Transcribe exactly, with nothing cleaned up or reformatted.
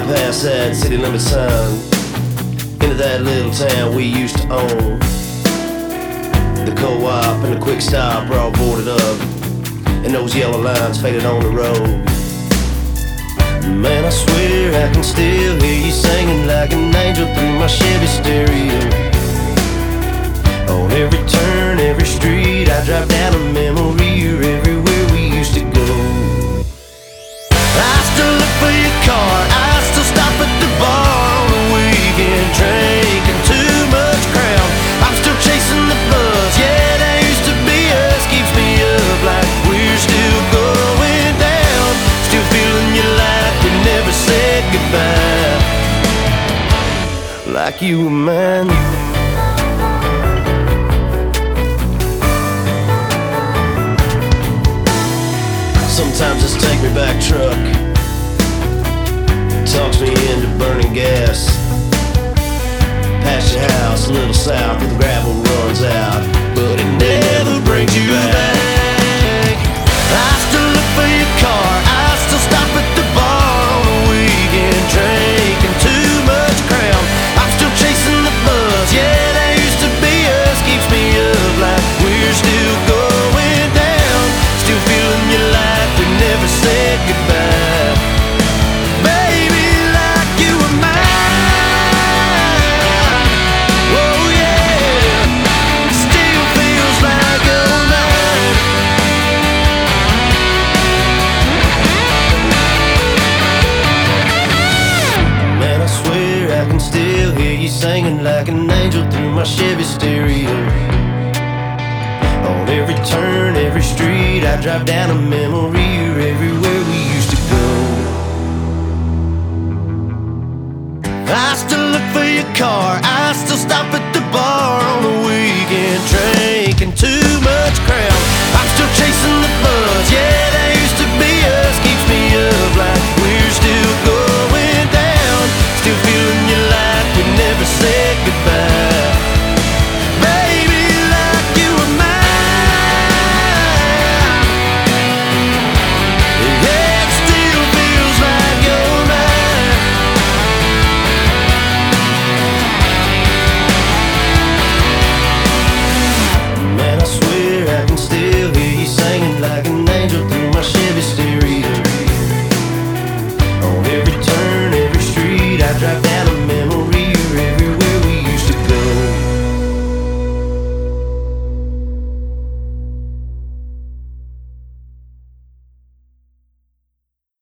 past that city limit sign, into that little town we used to own. The co-op and the quick stop were all boarded up, and those yellow lines faded on the road. Man, I swear I can still hear you singing like an angel through my Chevy stereo. On every turn, every street, I drive down a memory, or everywhere we used to go. I still look for your car, I still stop at the bar on the weekend, drinking too much Crown. I'm still chasing the buzz, yeah, that used to be us, keeps me up like we're still going down. Still feeling your life, we never said goodbye, like you were mine. Sometimes this take me back truck talks me into burning gas. Past your house, a little south, where the gravel runs out, but it never brings you back. I still look for your car, I still stop at the bar on the weekend, drinking too much Crown. I'm still chasing the buzz, yeah, that used to be us, keeps me up like we're still going down. Still feeling your life, we never said goodbye, baby, like you were mine. Oh yeah, still feels like you're mine. Man, I swear I can still hear you singing like an angel through my Chevy stereo. On every turn, every street, I drive down a memory, or everywhere we used to go. I still look for your car, I still stop at the bar on the weekend, drinking too much Crown. I'm still chasing the buzz, yeah, that used to be us, keeps me up